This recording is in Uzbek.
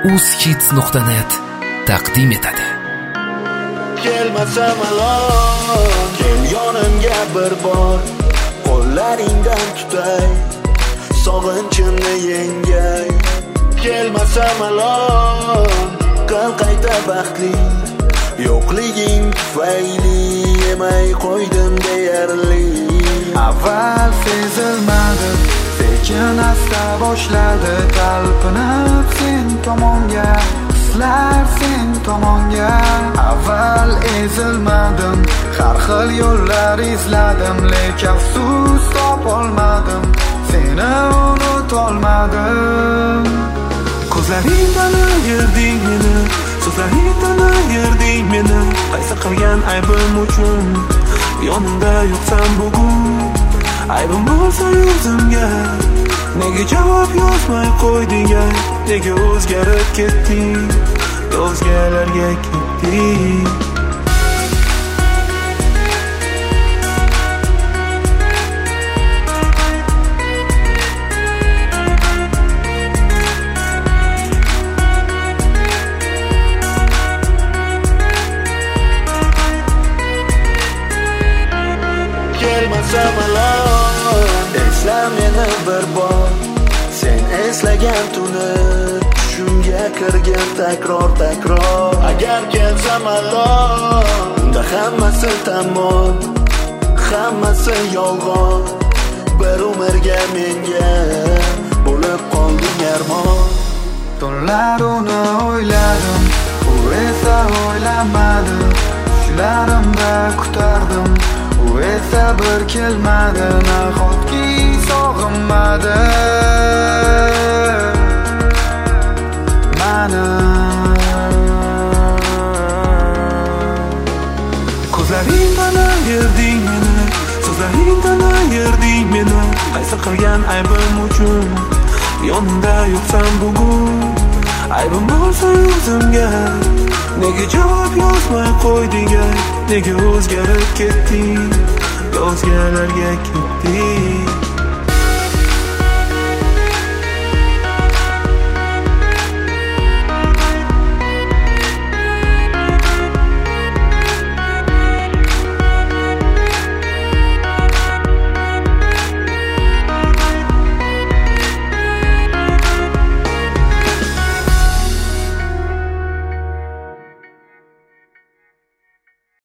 uzhits.net taqdim etadi. Kelmasam alon, kel yonimga bir bor, qo'llaringdan tutay, sog'inchimni yengay. Kelmasam alon, qal qayta baxtli, yo'qliging tufayli yemay qo'ydim deyarli. Avval sezilmadi, sekin asta boshladi talpinib sen tomonga, hislar sen tomonga. Avval ezilmadim, har xil yo'llar izladim, lekin afsus topolmadim, seni unutolmadim. Ko'zlaringdan ayırding meni, so'zlaringdan ayırding meni. Qaysi qilgan aybim uchun yonimda yo'qsan bugun? Aybim bo'lsa yuzimga nega javob yozmay qo'yding? Nega o'zgarib ketding, o'zgalarga ketding? Kelmasam alon, esla meni bir bor, sen eslagan tuni tushimga kirgan takror. Agar kelsam alon, unda hammasi tamom, hammasi yolg'on. Bir umrga menga bo'lib qolding armon. Tunlar uni o'yladim, u esa o'ylamadi. Tushlarimda kutardim, u esa bir kelmadi. Nahotki sog'inmadi mani. Ko'zlaringdan ayırding meni, so'zlaringdan ayırding meni. Qaysi qilgan aybim uchun yonimda yo'qsan bugun? Aybim bo'lsa yuzimga nega javob yozmay qo'yding? Nega o'zgarib ketding, o'zgalarga ketding?